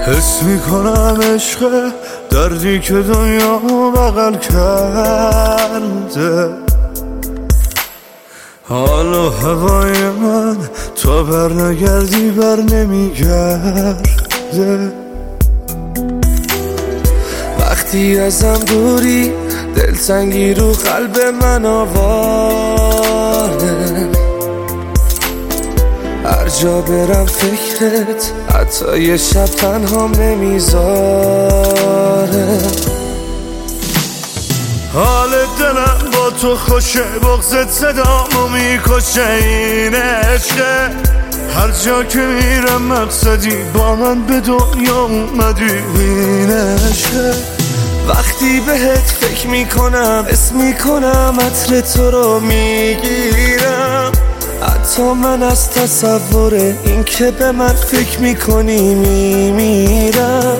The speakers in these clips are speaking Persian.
حس میکنم عشق دردی که دنیا بغل کرده. حال و هوای من تا بر نگردی بر نمیگرده. وقتی ازم دوری دلتنگی رو قلب من آواره. هر جا برم فکرت حتی یه شب تنهام نمیذاره. حال دلم با تو خوشه، بغضت صدامو میکشه. این عشقه هر جا که میرم مقصدی، با من به دنیا اومدی. این عشقه وقتی بهت فکر میکنم حس میکنم عطر تو رو میگیرم. حتی من از تصور این که به من فکر میکنی میمیرم.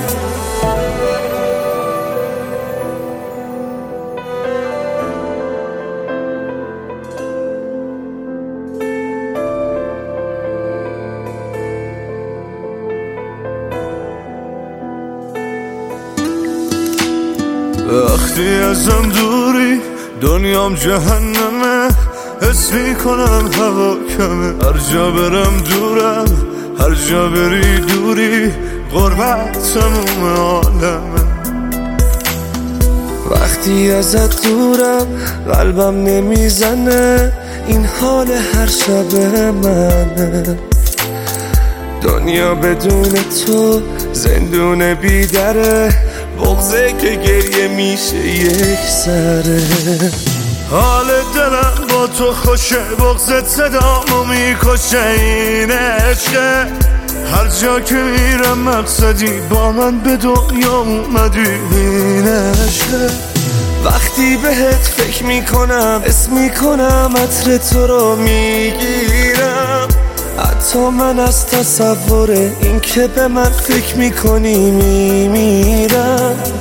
وقتی ازم دوری دنیام جهنمه. حس میکنم هوا کمه، هر جا برم دورم، هر جا بری دوری. غربت تموم عالمه. وقتی ازت دورم قلبم نمیزنه، این حال هر شب منه. دنیا بدون تو زندون بیدره، بغضه که گریه میشه یک سره. حال دلم با تو خوشه، بغضت صدامو میکشه. این عشقه هر جا که میرم مقصدی، با من به دنیا اومدی. این عشقه وقتی بهت فکر میکنم حس میکنم عطر تو رو میگیرم. حتی من از تصور این که به من فکر میکنی میمیرم.